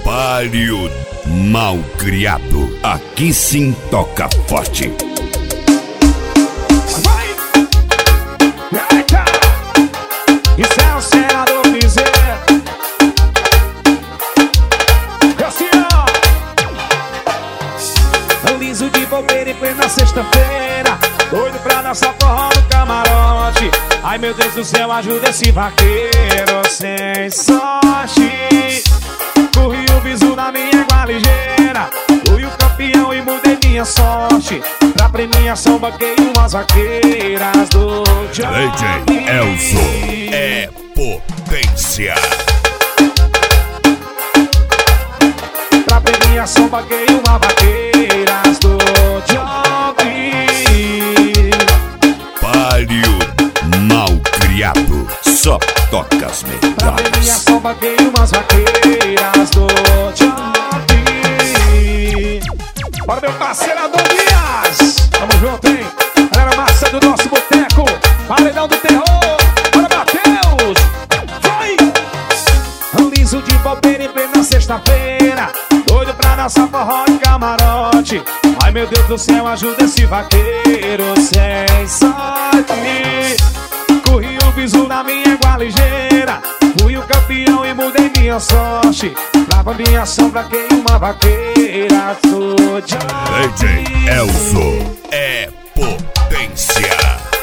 Palio Malcriado. Aqui sim toca forte. Vai! Eita! Isso é o senador Piseiro. Assim, ó. Liso de bobeira em plena sexta-feira, doido pra dançar forró no camarote. Ai meu Deus do céu, ajuda esse vaqueiro sem sorte. Corri o bisu na minha égua ligeira, fui o campeão e mudei minha sorte. Pra premiação banquei umas vaqueiras do Johnny. DJ Elzo é potência. Pra premiação banquei uma vaqueiras do Johnny. Palio Malcriado. Só toca as Pra melhores. premiação banquei umas vaqueiras do Johnny. Bora meu parceiro Adonias, tamo junto, hein? Galera massa do nosso boteco, paredão do terror. Bora Matheus, vai! Liso de bobeira em plena sexta-feira, doido pra dançar forró de camarote. Ai meu Deus do céu, ajuda esse vaqueiro sem sorte. Corri o bisu na minha égua ligeira, fui o campeão e mudei minha sorte. Pra minha sombra quem uma vaqueira do Johnny. DJ Elzo é potência.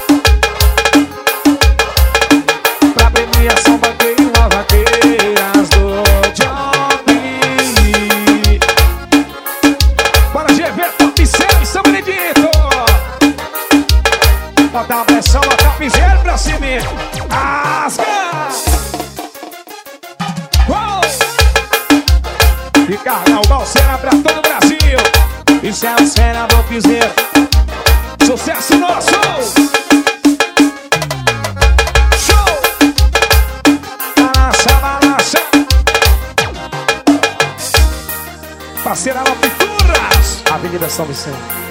Pra premiação banquei uma vaqueiras do Johnny. Bora GV, Top 6, São Benedito. Bota a pressão, bota a piseira pra cima. Asca! Uou! E carnal, balseira pra todo o Brasil. Isso é o senador piseiro. Sucesso nosso! Show! Balança, balança. Parceira Pinturas, Avenida São Vicente.